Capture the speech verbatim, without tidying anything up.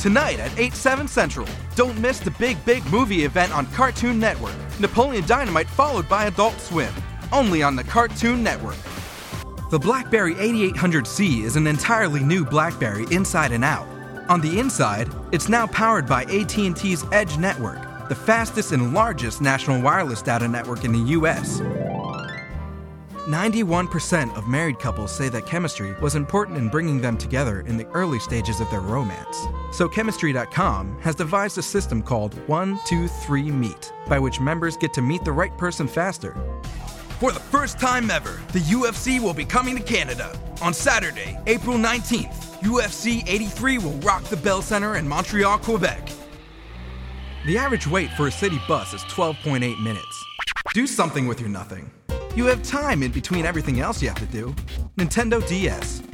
tonight at eight, seven Central. Don't miss the big, big movie event on Cartoon Network. Napoleon Dynamite followed by Adult Swim. Only on the Cartoon Network. The BlackBerry eighty-eight hundred C is an entirely new BlackBerry inside and out. On the inside, it's now powered by A T and T's Edge network, the fastest and largest national wireless data network in the U S ninety-one percent of married couples say that chemistry was important in bringing them together in the early stages of their romance. So Chemistry dot com has devised a system called one two three meet, by which members get to meet the right person faster. For the first time ever, the U F C will be coming to Canada. On Saturday, April nineteenth, U F C eighty-three will rock the Bell Center in Montreal, Quebec. The average wait for a city bus is twelve point eight minutes. Do something with your nothing. You have time in between everything else you have to do. Nintendo D S.